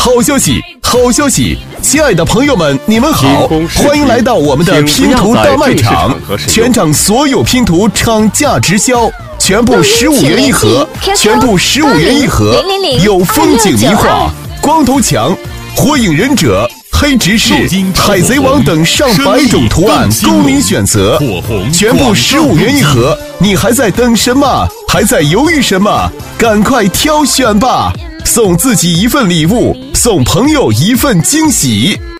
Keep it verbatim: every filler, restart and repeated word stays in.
好消息，好消息！亲爱的朋友们，你们好，欢迎来到我们的拼图大卖场，全场所有拼图厂价直销，全部十五元一盒，全部十五元一盒，有风景名画、光头强、火影忍者、黑执事、海贼王等上百种图案供您选择，全部十五元一盒，你还在等什么？还在犹豫什么？赶快挑选吧！送自己一份礼物，送朋友一份惊喜。